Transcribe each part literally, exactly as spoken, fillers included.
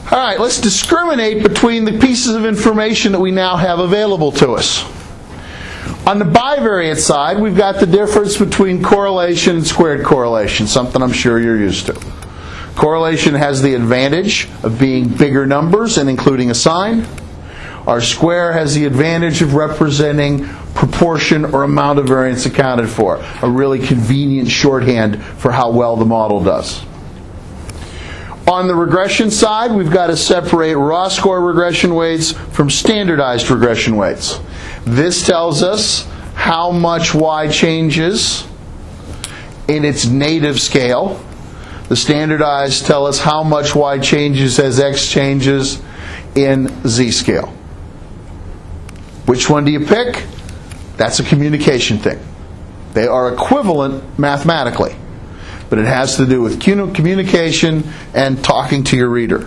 All right, let's discriminate between the pieces of information that we now have available to us. On the bivariate side, we've got the difference between correlation and squared correlation, something I'm sure you're used to. Correlation has the advantage of being bigger numbers and including a sign. R square has the advantage of representing proportion or amount of variance accounted for, a really convenient shorthand for how well the model does. On the regression side, we've got to separate raw score regression weights from standardized regression weights. This tells us how much y changes in its native scale. The standardized tell us how much y changes as x changes in z scale. Which one do you pick? That's a communication thing. They are equivalent mathematically, but it has to do with communication and talking to your reader.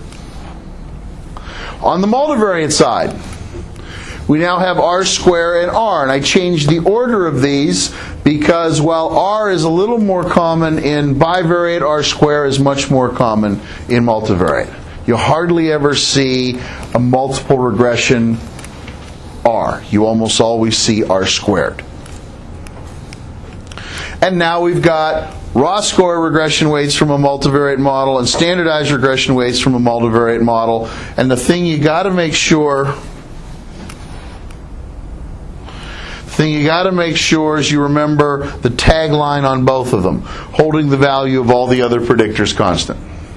On the multivariate side, we now have R square and R, and I changed the order of these because while R is a little more common in bivariate, R square is much more common in multivariate. You hardly ever see a multiple regression R. You almost always see R squared. And now we've got raw score regression weights from a multivariate model and standardized regression weights from a multivariate model. And the thing you got to make sure thing you got to make sure is you remember the tagline on both of them, holding the value of all the other predictors constant.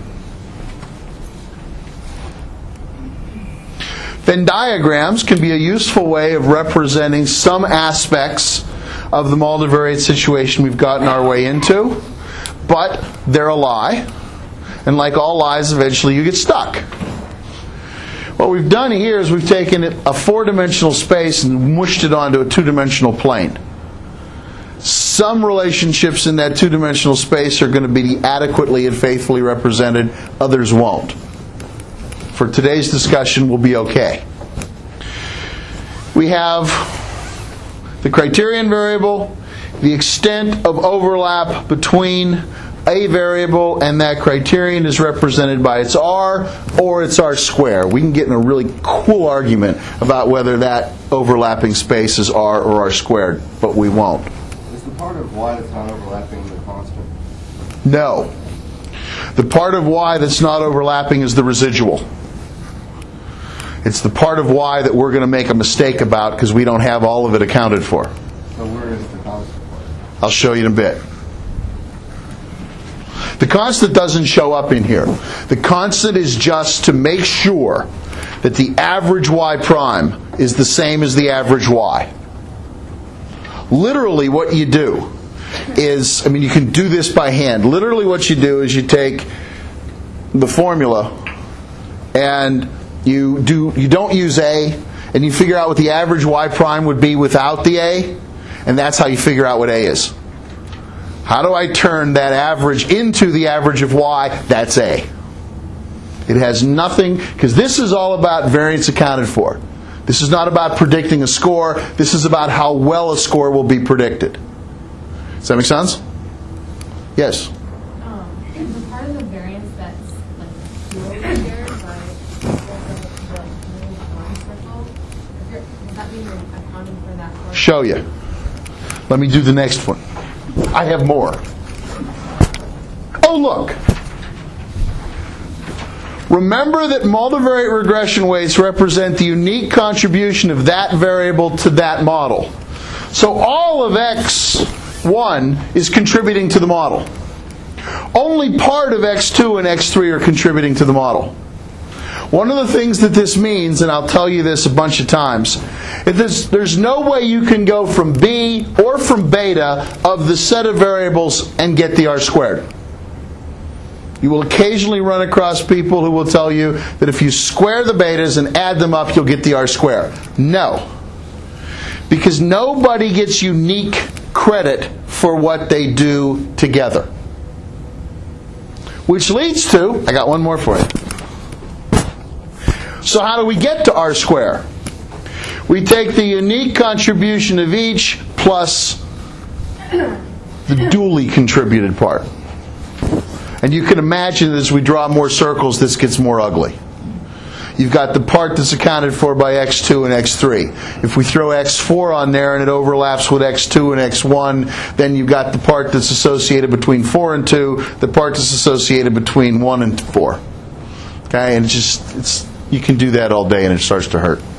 Venn diagrams can be a useful way of representing some aspects of the multivariate situation we've gotten our way into, but they're a lie, and like all lies, eventually you get stuck. What we've done here is we've taken a four-dimensional space and mushed it onto a two-dimensional plane. Some relationships in that two-dimensional space are going to be adequately and faithfully represented, others won't. For today's discussion, we'll be okay. We have the criterion variable, the extent of overlap between a variable and that criterion is represented by its R or its R square. We can get in a really cool argument about whether that overlapping space is R or R squared, but we won't. Is the part of y that's not overlapping the constant? No. The part of y that's not overlapping is the residual. It's the part of y that we're going to make a mistake about because we don't have all of it accounted for. So where is the constant? I'll show you in a bit. The constant doesn't show up in here. The constant is just to make sure that the average y prime is the same as the average y. Literally what you do is, I mean, you can do this by hand. Literally what you do is you take the formula and you do you don't use a, and you figure out what the average y prime would be without the a, and that's how you figure out what a is. How do I turn that average into the average of y? That's a. It has nothing, because this is all about variance accounted for. This is not about predicting a score. This is about how well a score will be predicted. Does that make sense? Yes? Um, the part of the variance that's like over here, by the little line circle, does that mean you're accounting for that part? Show you. Let me do the next one. I have more. Oh, look. Remember that multivariate regression weights represent the unique contribution of that variable to that model. So all of x one is contributing to the model. Only part of x two and x three are contributing to the model. One of the things that this means, and I'll tell you this a bunch of times, is this, there's no way you can go from b or from beta of the set of variables and get the R squared. You will occasionally run across people who will tell you that if you square the betas and add them up, you'll get the R square. No. Because nobody gets unique credit for what they do together. Which leads to, I got one more for you. So how do we get to R square? We take the unique contribution of each plus the dually contributed part. And you can imagine that as we draw more circles, this gets more ugly. you've got the part that's accounted for by x two and x three. If we throw x four on there and it overlaps with x two and x one, then you've got the part that's associated between four and two, the part that's associated between one and four. Okay, and it's just, it's, you can do that all day and it starts to hurt.